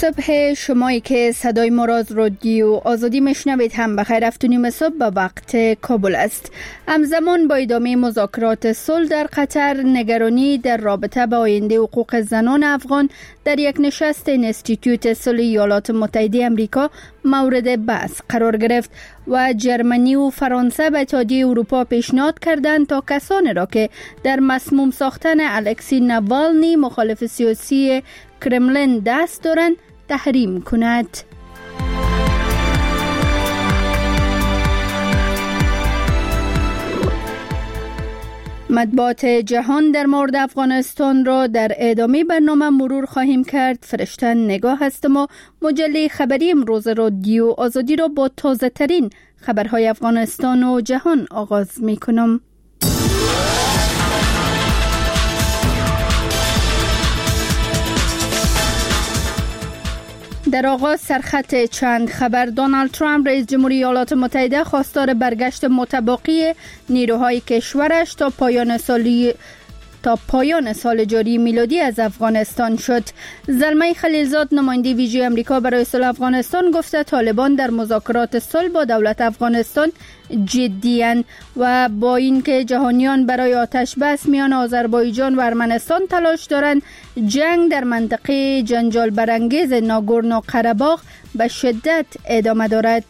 صبح شمایی که صدای ما را از رادیو آزادی میشنوید هم بخیر. 7:30 صبح به وقت کابل است. همزمان با ادامه مذاکرات صلح در قطر، نگرانی در رابطه با آینده حقوق زنان افغان در یک نشست اینستیتوت صلح ایالات متحده آمریکا مورد بحث قرار گرفت و جرمنی و فرانسه به اتحادیه اروپا پیشنهاد کردند تا کسانی را که در مسموم ساختن الکسی ناوالنی مخالف سیاسی کرملین دست دارند تحریم کند. مطبوعات جهان در مورد افغانستان را در ادامه برنامه مرور خواهیم کرد. فرشته نگاه هستم و مجله خبری امروز رادیو آزادی را با تازه ترین خبرهای افغانستان و جهان آغاز می کنم. در آغاز سرخط چند خبر. دونالد ترامپ رئیس جمهوری ایالات متحده خواستار برگشت متباقی نیروهای کشورش تا پایان سال جاری میلادی از افغانستان شد. زلمه خلیلزاد نماینده ویژه آمریکا برای صلح افغانستان گفته طالبان در مذاکرات صلح با دولت افغانستان جدی‌اند و با اینکه جهانیان برای آتش بس میان آذربایجان و ارمنستان تلاش دارند، جنگ در منطقه جنجال برانگیز ناگورنو قره‌باغ به شدت ادامه دارد.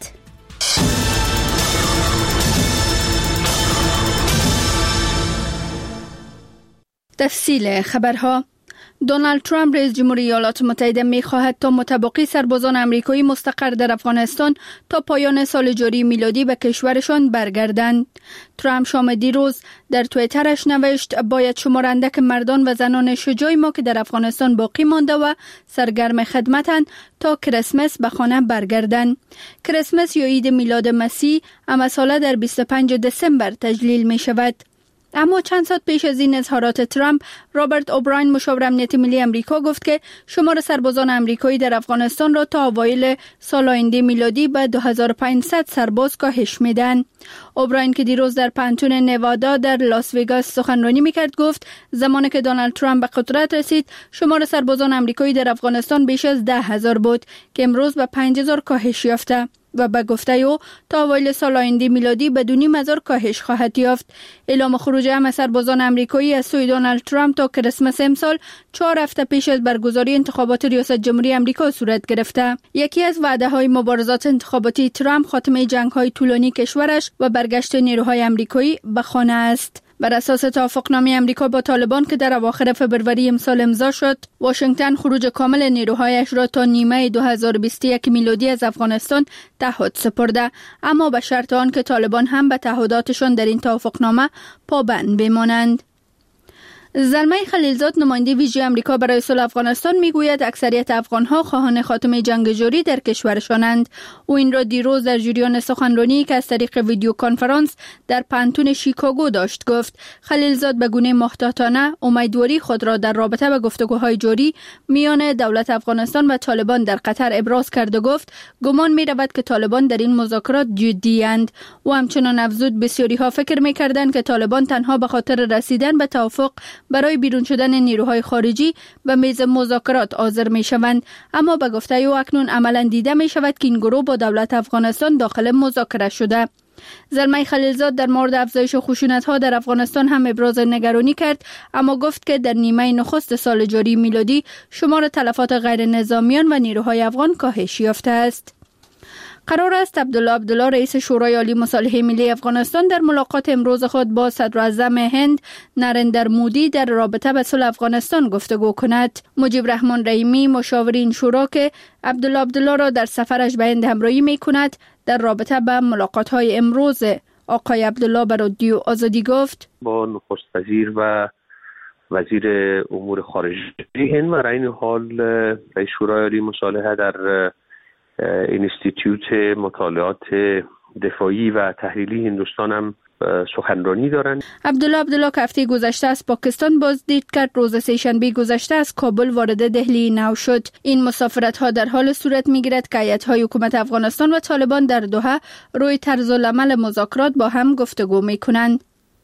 تفصیل خبرها. دونالد ترامپ رئیس جمهوری ایالات متحده می‌خواهد تا متباقی سربازان آمریکایی مستقر در افغانستان تا پایان سال جاری میلادی به کشورشان برگردند. ترامپ شام دیروز در توییترش نوشت باید شمار اندک مردان و زنان شجاع ما که در افغانستان باقی مانده و سرگرم خدمتند تا کریسمس به خانه برگردند. کریسمس یا عید میلاد مسیح اما ساله در 25 دسامبر تجلیل می شود. اما چند ساعت پیش از این اظهارات ترامپ، رابرت اوبراین مشاور امنیت ملی آمریکا گفت که شمار سربازان آمریکایی در افغانستان را تا اوایل سال آینده میلادی به 2500 سرباز کاهش میدن. اوبراین که دیروز در پانتون نوادا در لاس وگاس سخنرانی میکرد گفت زمانی که دونالد ترامپ به قدرت رسید شمار سربازان آمریکایی در افغانستان بیش از 10,000 بود که امروز به 5,000 کاهش یافته و به گفته او تا اوایل سال آینده میلادی به 2,500 کاهش خواهد یافت. اعلام خروج همه سربازان آمریکایی از سوی دونالد ترامپ تا کریسمس امسال 4 هفته پیش از برگزاری انتخابات ریاست جمهوری آمریکا صورت گرفته. یکی از وعده‌های مبارزات انتخاباتی ترامپ خاتمه جنگ‌های طولانی کشورش و برگشت نیروهای آمریکایی به خانه است. بر اساس توافقنامه آمریکا با طالبان که در اواخر فبروری امسال امضا شد، واشنگتن خروج کامل نیروهایش را تا نیمه 2021 میلادی از افغانستان تعهد سپرده، اما به شرط آن که طالبان هم به تعهداتشان در این توافقنامه پابند بمانند. زلمه خلیلزاد نماینده ویژه آمریکا برای صلح افغانستان میگوید اکثریت افغانها خواهان خاتمه جنگ جاری در کشورشانند. او این را دیروز در جریان سخنرانی که از طریق ویدیو کنفرانس در پانتون شیکاگو داشت گفت. خلیلزاد به گونه محتاطانه امیدواری خود را در رابطه با گفتگوهای جاری میان دولت افغانستان و طالبان در قطر ابراز کرد و گفت گمان می رود که طالبان در این مذاکرات جدی‌اند. و همچنان افزود بسیاری ها فکر می کردند که طالبان تنها به خاطر رسیدن به توافق برای بیرون شدن نیروهای خارجی به میز مذاکرات حاضر می شوند، اما به گفته او اکنون عملاً دیده می شود که این گروه با دولت افغانستان داخل مذاکره شده. زلمه خلیلزاد در مورد افزایش خشونت‌ها در افغانستان هم ابراز نگرانی کرد، اما گفت که در نیمه نخست سال جاری میلادی شمار تلفات غیر نظامیان و نیروهای افغان کاهش یافته است. قرار است عبدالله رئیس شورای عالی مصالحه ملی افغانستان در ملاقات امروز خود با صدراعظم هند نریندر مودی در رابطه با صلح افغانستان گفتگو کند. مجیب رحمان رحیمی مشاور این شورا که عبدالله را در سفرش به هند همراهی می کند در رابطه با ملاقات‌های امروز آقای عبدالله به رادیو آزادی گفت با نخست وزیر و وزیر امور خارجه هند و در این حال رئیس شورای عالی مصالحه در اینستیتوت مطالعات دفاعی و تحلیلی هندوستان هم سخنرانی دارند. عبدالله که هفته گذشته از پاکستان بازدید کرد، روز سه‌شنبه گذشته از کابل وارد دهلی نو شد. این مسافرت ها در حال صورت میگیرد که هیئت‌های حکومت افغانستان و طالبان در دوحه روی طرز العمل مذاکرات با هم گفتگو میکنند.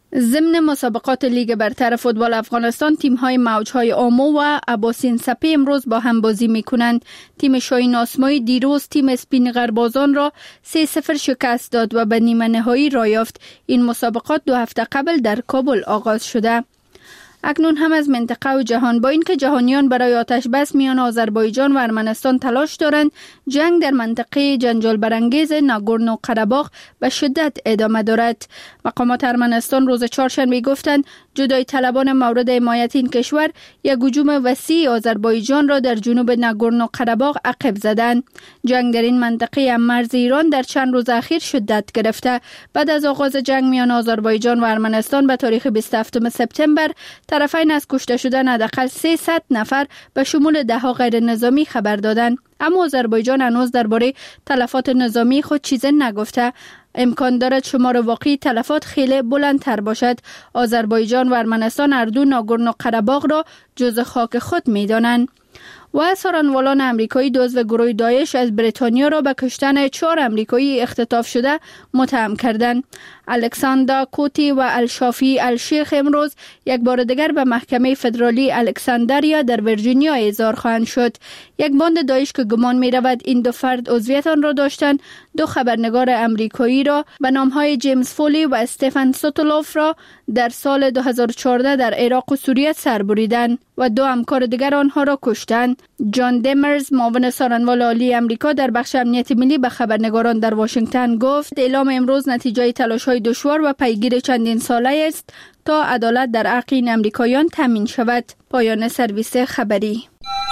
ضمن مسابقات لیگ برتر فوتبال افغانستان تیم‌های موج‌های آمو و اباسین سپی امروز با هم بازی می‌کنند. تیم شاهین آسمایی دیروز تیم اسپین غربازان را 3-0 شکست داد و به نیمه نهایی را یافت. این مسابقات 2 هفته قبل در کابل آغاز شده. اکنون هم از منطقه و جهان با اینکه جهانیان برای آتش بس میان آذربایجان و ارمنستان تلاش دارند، جنگ در منطقه جنجال برانگیز ناگورنو قره‌باغ به شدت ادامه دارد. مقامات ارمنستان روز چهارشنبه گفتند جدای طلبان مورد حمایت این کشور یک هجوم وسیع آذربایجان را در جنوب ناگورنو قره‌باغ عقب زدند. جنگ در این منطقه هم مرز ایران در چند روز اخیر شدت گرفته. بعد از آغاز جنگ میان آذربایجان و ارمنستان به تاریخ 27 سپتامبر طرفین از کشته شدن حداقل 300 نفر به شمول 10 غیر نظامی خبر دادند. اما آذربایجان هنوز درباره تلفات نظامی خود چیزی نگفته. امکان دارد شمار واقعی تلفات خیلی بلندتر باشد. آذربایجان و ارمنستان هر دو ناگورنو قره‌باغ را جزء خاک خود می‌دانند. و سارنوالان امریکایی دزد گروه داعش از بریتانیا را به کشتن 4 امریکایی اختطاف شده متهم کردند. الکساندر کوتی و الشافی الشیخ امروز یک بار دیگر به محکمه فدرالی الکساندریا در ویرجینیا احضار خواهند شد. یک باند داعش که گمان می رود این دو فرد عضویت آن را داشتند، 2 خبرنگار امریکایی را به نامهای جیمز فولی و استفن سوتولوف را در سال 2014 در عراق و سوریه سر بریدند و 2 همکار دیگر آنها را کشتند. جان دیمرز معاون سارنوال عالی امریکا در بخش امنیت ملی به خبرنگاران در واشنگتن گفت اعلام امروز نتیجه تلاش‌های دشوار و پیگیر چندین ساله است تا عدالت در حق این امریکاییان تامین شود. پایان سرویس خبری.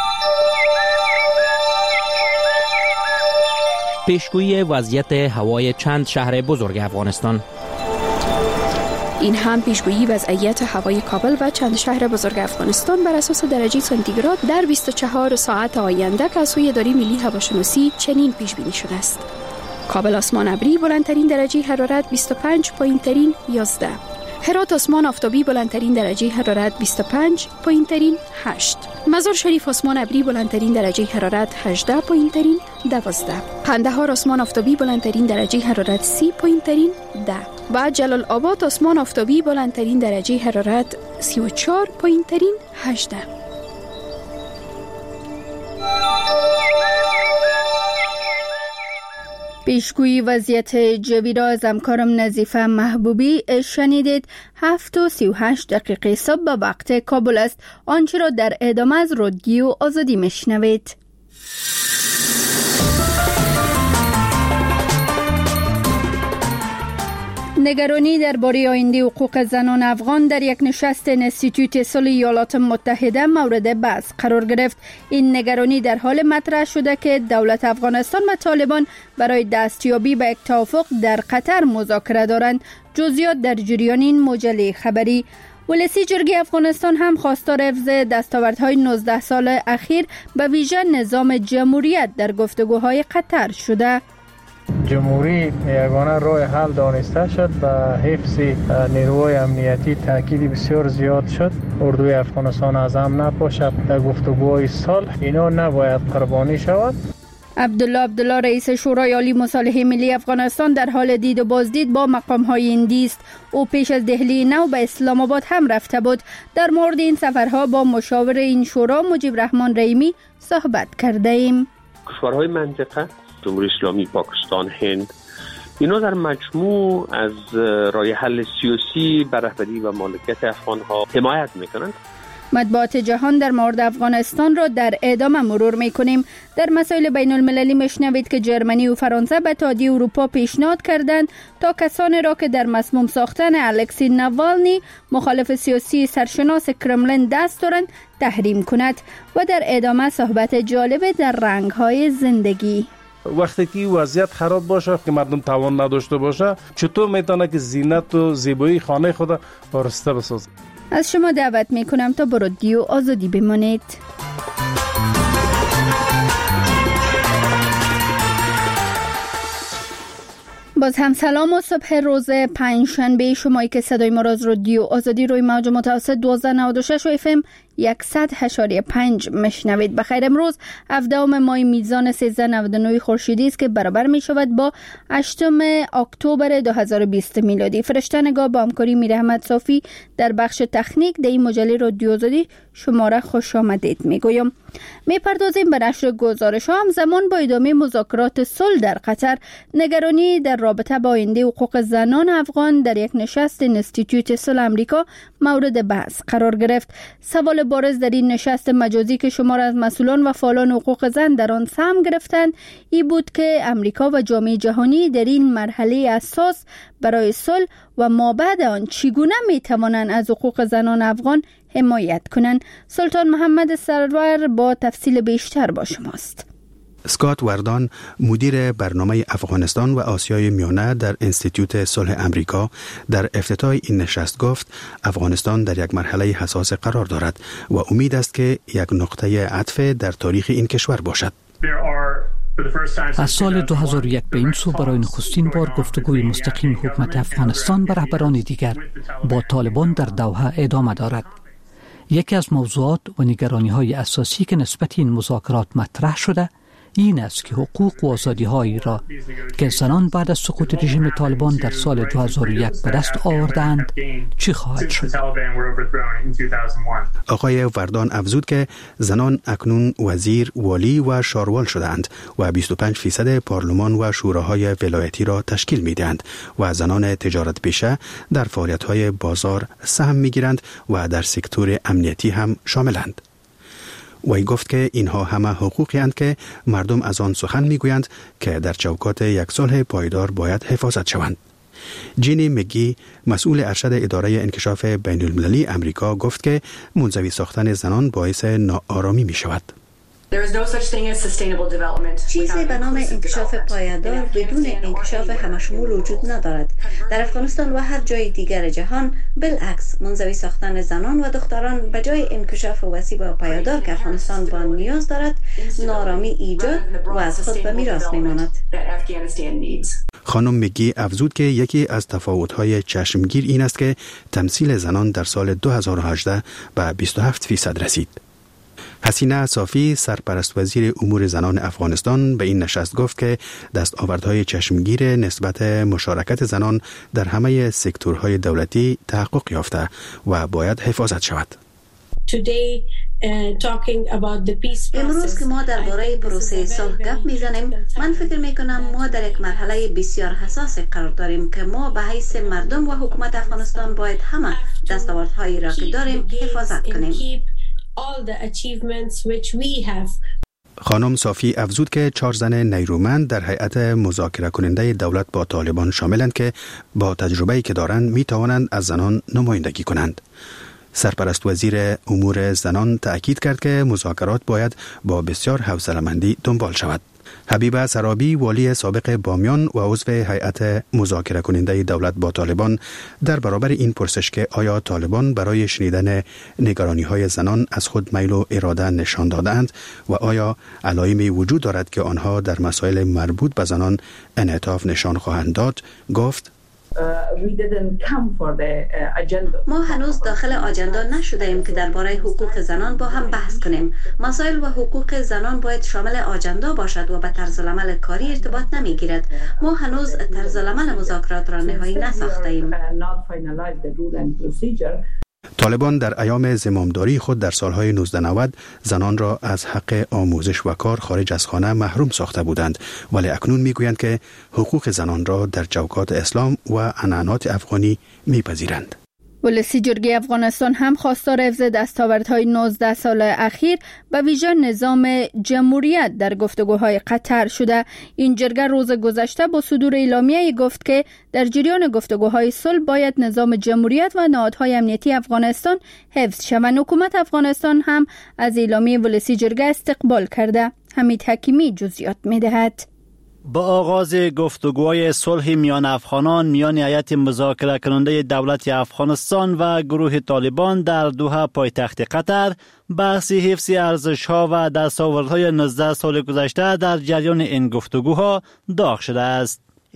پیشگویی وضعیت هوای چند شهر بزرگ افغانستان. این هم پیشگویی وضعیت هوای کابل و چند شهر بزرگ افغانستان بر اساس درجه سانتیگراد در 24 ساعت آینده که از سوی اداره ملی هواشناسی چنین پیش بینی شده است. کابل آسمان ابری بلندترین درجه حرارت 25، پایینترین 11. هرات آسمان آفتابی بلندترین درجه حرارت 25، پایینترین 8. مزار شریف آسمان ابری بلندترین درجه حرارت 18، پایینترین 12. قندهار آسمان آفتابی بلندترین درجه حرارت 30، پایینترین 10. و جلال آباد آسمان آفتابی بلندترین درجه حرارت 34، پایینترین 18. پیشگویی وضعیت جوی را از همکارم نظیفه محبوبی شنیدید. 7:38 صبح به وقت کابل است. آنچه را در ادامه از رادیو آزادی میشنوید. نگرانی درباره آینده حقوق زنان افغان در یک نشست انستیتوت صلح ایالات متحده مورد بحث قرار گرفت. این نگرانی در حال مطرح شده که دولت افغانستان و طالبان برای دستیابی به یک توافق در قطر مذاکره دارند. جزئیات در جریان این مجله خبری. ولسی جرگه افغانستان هم خواستار حفظ دستاوردهای 19 سال اخیر به ویژه نظام جمهوریت در گفتگوهای قطر شده. جمهوری یگانه راه حل دانسته شد و حفظ نیروهای امنیتی تاکید بسیار زیاد شد. اردوی افغانستان از هم نپاشد در گفتگوهای صلح. اینا نباید قربانی شود. عبدالله رئیس شورای عالی مصالحه ملی افغانستان در حال دید و بازدید با مقام‌های هندی است. او پیش از دهلی نو به اسلام آباد هم رفته بود. در مورد این سفرها با مشاور این شورا مجیب رحمان رحیمی صحبت کرده ایم. کشورهای منطقه جمهوری اسلامی، پاکستان، هند، اینا در مجموع از راه حل سیاسی بر رهبری و مالکیت افغان‌ها حمایت میکنند. مطبوعات جهان در مورد افغانستان را در ادامه مرور میکنیم. در مسائل بین المللی میشنوید که جرمنی و فرانسه به اتحادیه اروپا پیشنهاد کردند تا کسانی را که در مسموم ساختن الکسی ناوالنی مخالف سیاسی سرشناس کرملین دست دارند تحریم کند. و در ادامه صحبت جالب در رنگ‌های زندگی. وقتی که وضعیت خراب باشه که مردم توان نداشته باشه، چطور میتونه که زینت و زیبایی خانه خود آراسته بسازه؟ از شما دعوت میکنم تا با رادیو آزادی بمانید. باز هم سلام و صبح روز پنجشنبه، شمایی که صدای ما را از رادیو آزادی روی موج متوسط 1296 و FM 100.5 مشنوید. بخیر. امروز 17 ماه میزان 1399 خورشیدی است که برابر می شود با 8 اکتبر 2020 میلادی. فرشته‌نگار با همکاری میر احمد صافی در بخش تکنیک در این مجله رادیو آزادی شما را خوش آمدید میگویم. میپردازیم به نشر گزارش ها. همزمان با ادامه مذاکرات صلح در قطر، نگرانی در رابطه با آینده حقوق زنان افغان در یک نشست اینستیتوت صلح امریکا مورد بحث قرار گرفت. سوال بارز در این نشست مجازی که شمار از مسئولان و فعالان حقوق زن در آن سهم گرفتند این بود که امریکا و جامعه جهانی در این مرحله اساس برای صلح و مابعد آن چگونه میتوانند از حقوق زنان افغان حمایت کنند. سلطان محمد سرور با تفصیل بیشتر با شماست. اسکات وردان، مدیر برنامه افغانستان و آسیای میانه در انستیتوت صلح امریکا، در افتتاح این نشست گفت افغانستان در یک مرحله حساس قرار دارد و امید است که یک نقطه عطف در تاریخ این کشور باشد. از سال 2001 به این سو برای نخستین بار گفتگوی مستقیم حکومت افغانستان و رهبران دیگر با طالبان در دوحه ادامه دارد. یکی از موضوعات و نگرانی‌های اساسی که نسبت این مذاکرات مطرح شده این است که حقوق و آزادی‌هایی را که زنان بعد از سقوط رژیم طالبان در سال 2001 به دست آوردند چی خواهد شد؟ آقای وردان افزود که زنان اکنون وزیر، والی و شاروال شدند و 25% پارلمان و شوراهای ولایتی را تشکیل می‌دهند و زنان تجارت پیشه در فعالیت‌های بازار سهم می‌گیرند و در سکتور امنیتی هم شاملند. وی گفت که اینها همه حقوقی اند که مردم از آن سخن میگویند که در چوکات یک صلح پایدار باید حفاظت شوند. جینی مگی، مسئول ارشد اداره انکشاف بین المللی امریکا، گفت که منزوی ساختن زنان باعث ناآرامی می شود. چیزی به نام انکشاف پایدار بدون انکشاف همشمول وجود ندارد. در افغانستان و هر جای دیگر جهان بالعکس منزوی ساختن زنان و دختران به جای انکشاف وسیع و پایدار که افغانستان با نیاز دارد ناآرامی ایجاد و از خود به میراث میماند. خانم مگی افزود که یکی از تفاوت‌های چشمگیر این است که تمثیل زنان در سال 2018 به 27% رسید. حسینه صافی، سرپرست وزیر امور زنان افغانستان، به این نشست گفت که دستاوردهای چشمگیر نسبت مشارکت زنان در همه سکتورهای دولتی تحقق یافته و باید حفاظت شود. امروز که ما درباره پروسه صلح گپ میزنیم، من فکر میکنم ما در یک مرحله بسیار حساس قرار داریم که ما به حیث مردم و حکومت افغانستان باید همه دستاوردهایی را که داریم حفاظت کنیم. خانم صافی افزود که 4 زن نیرومند در هیئت مذاکره کننده دولت با طالبان شاملند که با تجربه‌ای که دارند می توانند از زنان نمایندگی کنند. سرپرست وزیر امور زنان تأکید کرد که مذاکرات باید با بسیار حوصله‌مندی دنبال شود. حبیبه سرابی، والی سابق بامیان و عضو هیئت مذاکره کننده دولت با طالبان، در برابر این پرسش که آیا طالبان برای شنیدن نگرانی‌های زنان از خود میل و اراده نشان دادند و آیا علائمی وجود دارد که آنها در مسائل مربوط به زنان انعطاف نشان خواهند داد، گفت ما هنوز داخل آجندا نشده ایم که درباره حقوق زنان با هم بحث کنیم. مسائل و حقوق زنان باید شامل آجندا باشد و به طرز العمل کاری ارتباط نمیگیرد. ما هنوز طرز العمل مذاکرات را نهایی نساخته ایم. طالبان در ایام زمامداری خود در سالهای 1990 زنان را از حق آموزش و کار خارج از خانه محروم ساخته بودند، ولی اکنون میگویند که حقوق زنان را در چوکات اسلام و عنعنات افغانی میپذیرند. ولسی جرگه افغانستان هم خواستار حفظ دستاوردهای 19 سال اخیر به ویژه نظام جمهوریت در گفتگوهای قطر شده. این جرگه روز گذشته با صدور اعلامیه گفت که در جریان گفتگوهای صلح باید نظام جمهوریت و نهادهای امنیتی افغانستان حفظ شوند. حکومت افغانستان هم از اعلامیه ولسی جرگه استقبال کرده. حمید حکیمی جزئیات می‌دهد. با آغاز گفتگوهای صلح میان افغانان میان هیئت مذاکره کننده دولت افغانستان و گروه طالبان در دوحه پایتخت قطر، بحث حفظ ارزش‌ها و دستاوردهای 19 سال گذشته در جریان این گفتگوها داغ شده است.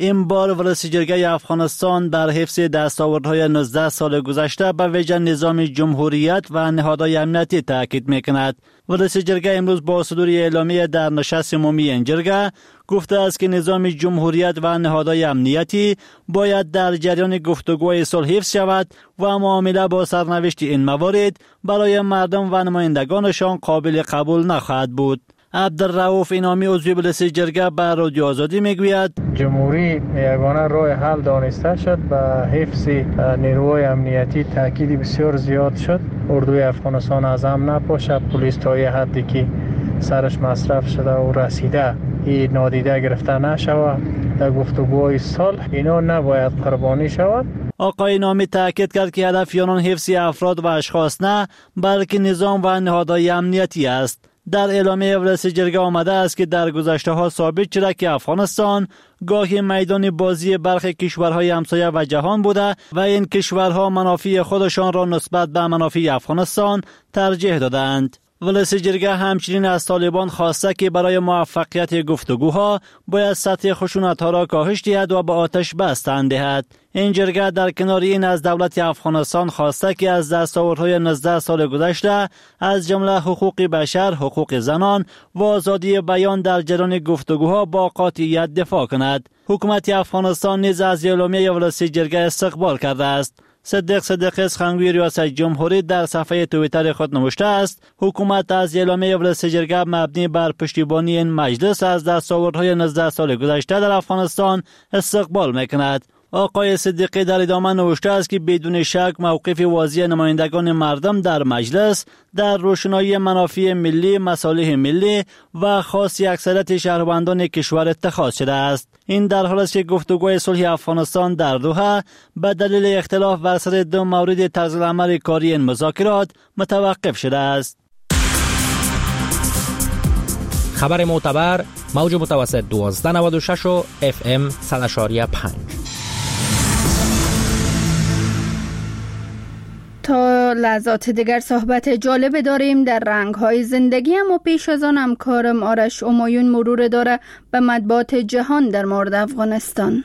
این بار رئیس جرگه افغانستان در حفظ دستاوردهای 19 سال گذشته به ویژه نظام جمهوریت و نهادهای امنیتی تاکید میکند. رئیس جرگه امروز با صدور اعلامیه در نشست عمومی این جرگه گفته است که نظام جمهوریت و نهادهای امنیتی باید در جریان گفتگوهای صلح حفظ شود و معامله با سرنوشت این موارد برای مردم و نمایندگانشان قابل قبول نخواهد بود. عبدالرؤوف اینامی عضو رئیس جرگه به رادیو آزادی میگوید جمهوری یگانه راه حل دانسته شد و حفظ نیروهای امنیتی تاکید بسیار زیاد شد. اردوی افغانستان از هم نپاشه، پلیس تا یه حدی که سرش مصرف شده و رسیده این نادیده گرفته نشود. در گفتگوهای صلح اینا نباید قربانی شود. آقای نامی تاکید کرد که هدف آنان حفظ افراد و اشخاص نه بلکه نظام و نهادهای امنیتی است. در اعلامیه رئیس جرگه آمده است که در گذشته ها ثابت شده که افغانستان گاهی میدان بازی برخی کشورهای همسایه و جهان بوده و این کشورها منافع خودشان را نسبت به منافع افغانستان ترجیح دادند. رئیس جرگه همچنین از طالبان خواسته که برای موفقیت گفتگوها باید سطح خشونت‌ها را کاهش دهد و به آتش بس تن دهد. این جرگه در کنار این از دولت افغانستان خواسته که از دستاوردهای 19 سال گذشته از جمله حقوق بشر، حقوق زنان و آزادی بیان در جریان گفتگوها با قاطعیت دفاع کند. حکومت افغانستان نیز از اعلامیه رئیس جرگه استقبال کرده است. صدیق سخنگوی ریاست جمهوری در صفحه توییتر خود نوشته است حکومت از اعلامیه رئیس جرگه مبنی بر پشتیبانی این مجلس از دستاوردهای 19 سال گذشته در افغانستان استقبال میکند. آقای صدیقی در ادامه نوشته است که بدون شک موقف واضح نمایندگان مردم در مجلس در روشنایی منافع ملی، مصالح ملی و خاصی اکثریت شهروندان کشور اتخاذ شده است. این در حالی است که گفتگوی صلح افغانستان در دوحه به دلیل اختلاف بر سر دو مورد طرز العمل کاری این مذاکرات متوقف شده است. خبر معتبر موج متوسط 1296 و FM 100.5. تا لحظات دیگر صحبت جالب داریم در رنگ‌های زندگی، اما پیش از آن همکارم آرش امایون مرور داره به مطبوعات جهان در مورد افغانستان.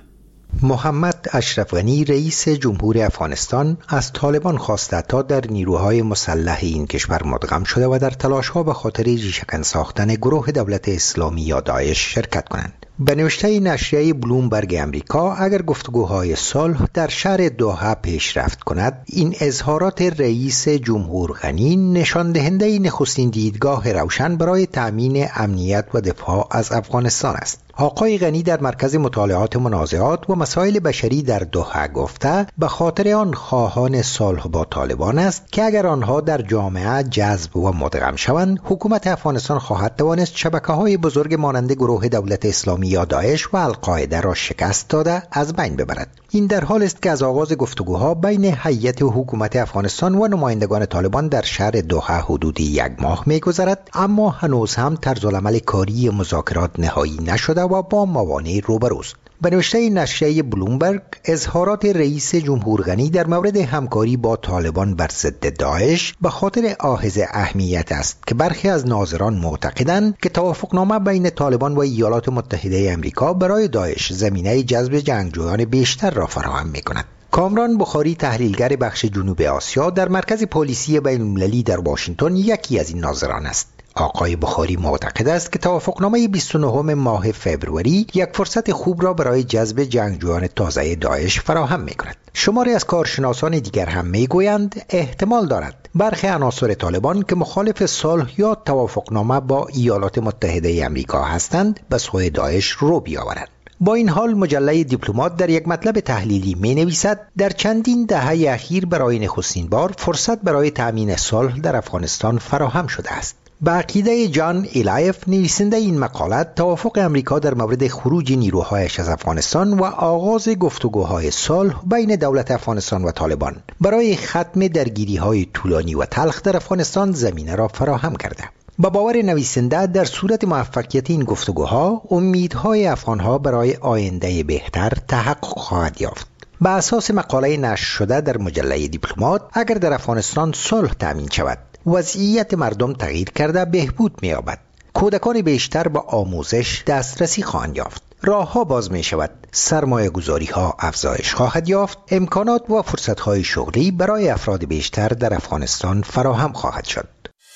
محمد اشرف غنی رئیس جمهور افغانستان از طالبان خواسته تا در نیروهای مسلح این کشور مدغم شده و در تلاش‌ها به خاطر ریشه‌کن ساختن گروه دولت اسلامی یا داعش شرکت کنند. به نوشته نشریه بلومبرگ امریکا اگر گفتگوهای صلح در شهر دوحه پیشرفت کند، این اظهارات رئیس جمهور غنی نشان دهنده نخستین دیدگاه روشن برای تأمین امنیت و دفاع از افغانستان است. آقای غنی در مرکز مطالعات منازعات و مسائل بشری در دوحه گفته به خاطر آن خواهان صلح با طالبان است که اگر آنها در جامعه جذب و مدغم شوند، حکومت افغانستان خواهد توانست شبکه‌های بزرگ مانند گروه دولت اسلامی یا داعش و القاعده را شکست داده از بین ببرد. این در حال است که از آغاز گفتگوها بین هیئت حکومت افغانستان و نمایندگان طالبان در شهر دوحه حدود 1 ماه می‌گذرد، اما هنوز هم طرزالعمل کاری مذاکرات نهایی نشده و با موانع روبروست. به نوشته نشریه بلومبرگ، اظهارات رئیس جمهور غنی در مورد همکاری با طالبان بر ضد داعش به خاطر آحاز اهمیت است که برخی از ناظران معتقدند که توافقنامه بین طالبان و ایالات متحده آمریکا برای داعش زمینه جذب جنگجویان بیشتر را فراهم می‌کند. کامران بخاری، تحلیلگر بخش جنوب آسیا در مرکز پلیسی بین‌المللی در واشنگتن، یکی از این ناظران است. آقای بخاری معتقد است که توافقنامه 29 ماه فوریه یک فرصت خوب را برای جذب جنگجویان تازه داعش فراهم می‌کند. شماری از کارشناسان دیگر هم می‌گویند احتمال دارد برخی عناصر طالبان که مخالف صلح یا توافقنامه با ایالات متحده آمریکا هستند به سوی داعش رو بیاورند. با این حال مجله دیپلمات در یک مطلب تحلیلی می نویسد در چندین دهه اخیر برای نخستین بار فرصت برای تأمین صلح در افغانستان فراهم شده است. به عقیده جان ایلایف، نویسنده این مقاله، توافق امریکا در مورد خروج نیروهایش از افغانستان و آغاز گفتگوهای صلح بین دولت افغانستان و طالبان برای ختم درگیری‌های طولانی و تلخ در افغانستان زمینه را فراهم کرده. با باور نویسنده در صورت موفقیت این گفتگوها، امیدهای افغانها برای آینده بهتر تحقق خواهد یافت. به اساس مقاله نشر شده در مجله دیپلمات، اگر در افغانستان صلح تامین شود، وضعیت مردم تغییر کرده بهبود می‌یابد. کودکان بیشتر با آموزش دسترسی خواهند یافت. راهها باز می شود، سرمایه گذاری ها افزایش خواهد یافت، امکانات و فرصت های شغلی برای افراد بیشتر در افغانستان فراهم خواهد شد.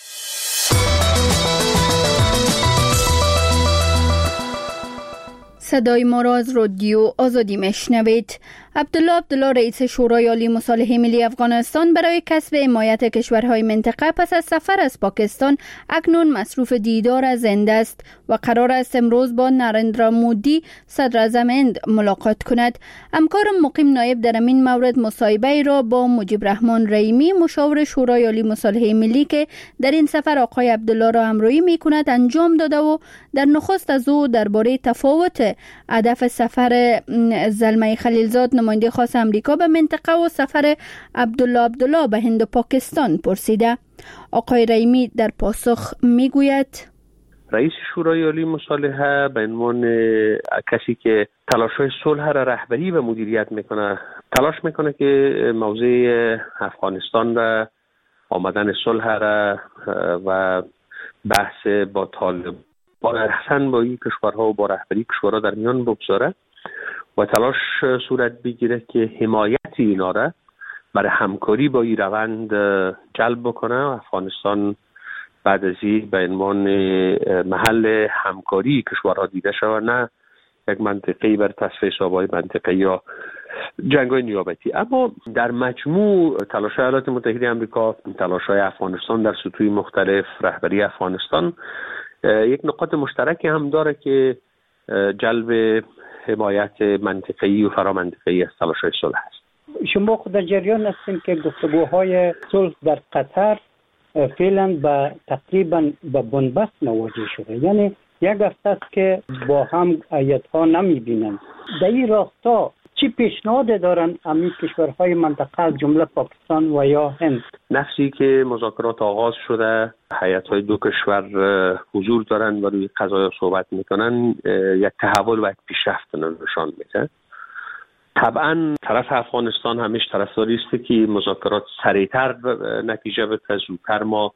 صدای ما را از رادیو آزادی میشنوید. عبدالله رئیس شورای عالی مصالحه ملی افغانستان برای کسب حمایت کشورهای منطقه پس از سفر از پاکستان اکنون مصروف دیدار از هند است و قرار است امروز با نریندرا مودی صدر اعظم هند ملاقات کند. همکارم مقیم نایب در این مورد مصاحبه را با مجیب رحمان رحیمی مشاور شورای عالی مصالحه ملی که در این سفر آقای عبدالله را همراهی می‌کند انجام داده و در نخست از او درباره تفاوت هدف سفر زلمه خلیلزاد نماینده خاص امریکا به منطقه و سفر عبدالله به هند و پاکستان پرسیده. آقای رحیمی در پاسخ میگوید رئیس شورای عالی مصالحه به عنوان کسی که تلاش‌های صلح را رهبری و مدیریت میکنه، تلاش میکنه که موضوع افغانستان را، آمدن صلح را و بحث با طالبان احسن با این کشورها و با رهبری کشورها در میان بگذاره و تلاش صورت بگیره که حمایت اینا را برای همکاری با این روند جلب بکنه و افغانستان بعد از این به عنوان محل همکاری کشورها دیده شود، نه یک منطقه‌ای بر تصفیه حساب‌های منطقه‌ای یا جنگ‌های نیابتی. اما در مجموع تلاش‌های ایالات متحده آمریکا، تلاش‌های افغانستان در سطوح مختلف، رهبری افغانستان یک نقاط مشترکی هم داره که جلب حمایت منطقه‌ای و فرامنطقه‌ای از تلاش‌های صلح است. شما خود در جریان هستین که گفتگوهای صلح در قطر فعلا به تقریبا به بنبست مواجه شده، یعنی یک هفته است که با هم هیئت‌ها نمی‌بینند. در این راستا چی پیشنهاد دارن همین کشورهای منطقه از جمله پاکستان و یا هند؟ نفسی که مذاکرات آغاز شده، هیئت‌های دو کشور حضور دارن و روی قضایا صحبت میکنن، یک تحول و یک پیشرفت نشان میده. طبعا طرف افغانستان همیشه طرفداری است که مذاکرات سریعتر نتیجه بده، زودتر ما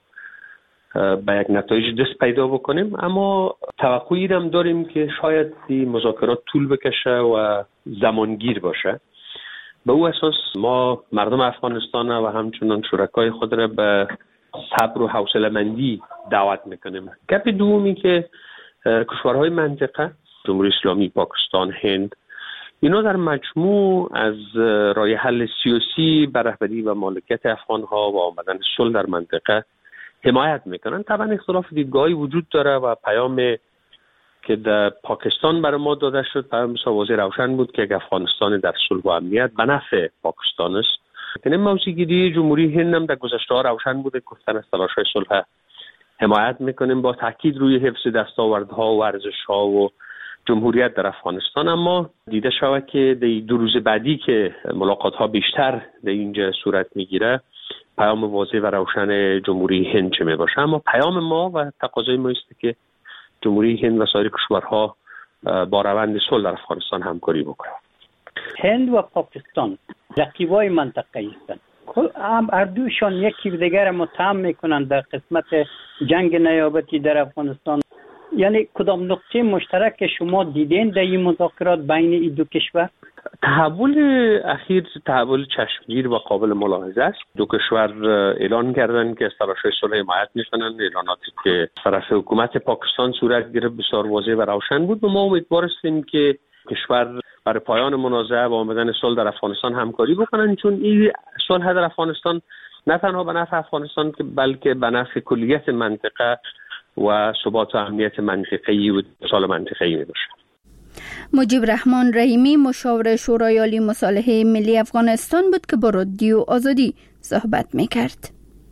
به یک نتایج دست پیدا بکنیم، اما توقعی هم داریم که شاید این مذاکرات طول بکشه و زمانگیر باشه. به او اساس ما مردم افغانستان و همچنان شرکای خود را به صبر و حوصله‌مندی دعوت میکنیم. گپ دومی که کشورهای منطقه، جمهوری اسلامی، پاکستان، هند، اینا در مجموع از راه حل سیاسی بر رهبری و مالکیت افغانها و آمدن صلح در منطقه حمایت میکنن. طبعا اختلاف دیدگاهی وجود داره و پیام که در پاکستان برای ما داده شد پیام بسیار واضح روشن بود که افغانستان در صلح و امنیت به نفع پاکستان است. این موضوعگیری جمهوری هند هم در گذشته ها روشن بوده، گفتن از تلاش‌های صلح حمایت میکنیم با تاکید روی حفظ دستاوردها و ارزش‌ها و جمهوریت در افغانستان. اما دیده شود که در 2 روز بعدی که ملاقات‌ها بیشتر در اینجا صورت میگیره، پیام واضح و روشن جمهوری هند چه می باشه. اما پیام ما و تقاضای ما است که جمهوری هند و سایر کشورها با روند صلح در افغانستان همکاری بکنند. هند و پاکستان رقیبای منطقه‌ای هستند. هر دوشان یکی دیگر متهم میکنند در قسمت جنگ نیابتی در افغانستان. یعنی کدام نقطه مشترک شما دیدین در این مذاکرات بین این دو کشور؟ تحول اخیر تحول چشمگیر و قابل ملاحظه است. دو کشور اعلان کردند که از تلاش‌های صلح حمایت می‌کنند. اعلاناتی که طرف حکومت پاکستان صورت گرفت بسیار واضح و روشن بود و ما امیدوار هستیم که کشور برای پایان منازعه و آمدن صلح در افغانستان همکاری بکنند، چون این صلح در افغانستان نه تنها به نفع افغانستان که بلکه به نفع کلیت منطقه و ثبات و امنیت منطقه‌ای و اتصال منطقه‌ای میباشه. مجیب رحمان رحیمی مشاور شورای عالی مصالحه ملی افغانستان بود که با رادیو آزادی صحبت میکرد.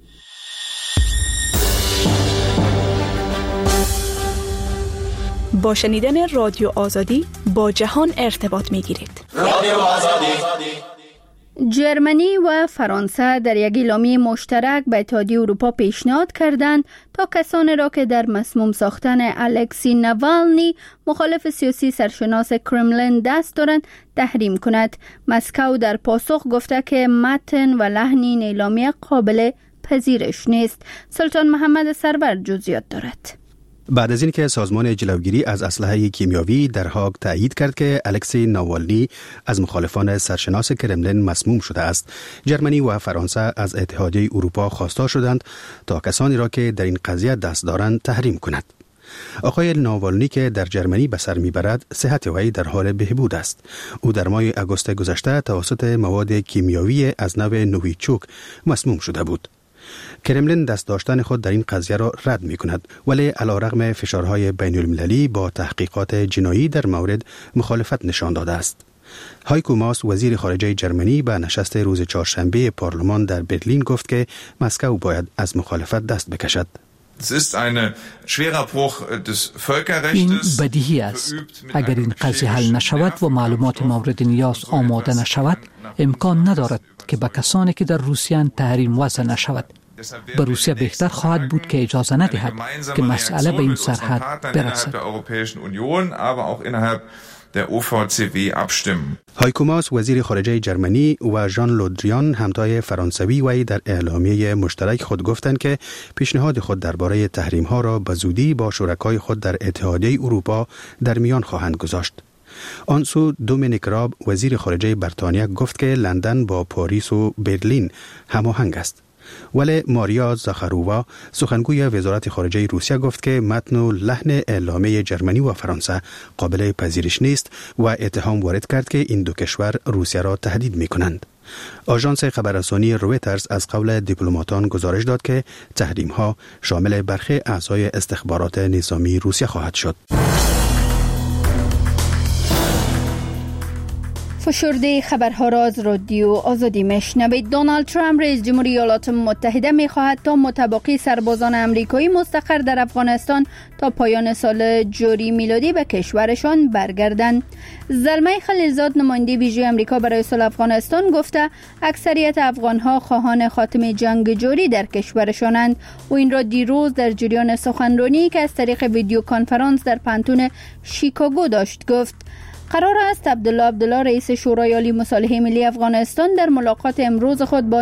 با شنیدن رادیو آزادی با جهان ارتباط میگیرید. رادیو آزادی. جرمنی و فرانسه در یک اعلامیه مشترک به اتحادیه اروپا پیشنهاد کردند تا کسانی را که در مسموم ساختن الکسی ناوالنی مخالف سیاسی سرشناس کرملین دست دارند تحریم کند. مسکو در پاسخ گفته که متن و لحن این اعلامیه قابل پذیرش نیست. سلطان محمد سرور جزئیات دارد. بعد از اینکه سازمان جلوگیری از اسلحه کیمیاوی در هاگ تایید کرد که الکسی ناوالنی از مخالفان سرشناس کرملین مسموم شده است، جرمنی و فرانسه از اتحادیه اروپا خواسته شدند تا کسانی را که در این قضیه دست دارند تحریم کند. آقای ناوالنی که در جرمنی به سر میبرد، صحت وی در حال بهبود است. او در ماه آگوست گذشته توسط مواد کیمیاوی از نوع نویچوک مسموم شده بود. کرملین دست داشتن خود در این قضیه را رد می کند، ولی علیرغم فشارهای بین المللی با تحقیقات جنایی در مورد مخالفت نشان داده است. هایکو ماس وزیر خارجه جرمنی به نشست روز چهارشنبه پارلمان در برلین گفت که مسکو باید از مخالفت دست بکشد. این بدیهی است. اگر این قضیه حل نشود و معلومات مورد نیاز آماده نشود، امکان ندارد که به کسانی که در روسیه تحریم وضع نشود. به روسیه بهتر خواهد بود که اجازه ندهد که مسئله به این سرحد برسد. هایکو ماس وزیر خارجه جرمنی و ژان لودریان همتای فرانسوی وی در اعلامیه مشترک خود گفتند که پیشنهاد خود درباره تحریم ها را به زودی با شرکای خود در اتحادیه اروپا در میان خواهند گذاشت. آن سو دومینیک راب وزیر خارجه بریتانیا گفت که لندن با پاریس و برلین هماهنگ است. ولی ماریا زاخارووا سخنگوی وزارت خارجه روسیه گفت که متن و لحن اعلامیه جرمنی و فرانسه قابل پذیرش نیست و اتهام وارد کرد که این دو کشور روسیه را تهدید می کنند. آژانس خبررسانی رویترز از قول دیپلماتان گزارش داد که تحریم ها شامل برخی اعضای استخبارات نظامی روسیه خواهد شد. فشرده خبرها را از رادیو آزادی میشنوید. دونالد ترامپ رئیس جمهوری ایالات متحده میخواهد تا متبقی سربازان آمریکایی مستقر در افغانستان تا پایان سال جاری میلادی به کشورشان برگردند. زلمه خلیلزاد نماینده ویژه آمریکا برای صلح افغانستان گفته اکثریت افغانها خواهان خاتمه جنگ جاری در کشورشانند و این را دیروز در جریان سخنرانی که از طریق ویدیو کانفرانس در پانتون شیکاگو داشت گفت. قرار است عبدالله رئیس شورای عالی مصالحه ملی افغانستان در ملاقات امروز خود با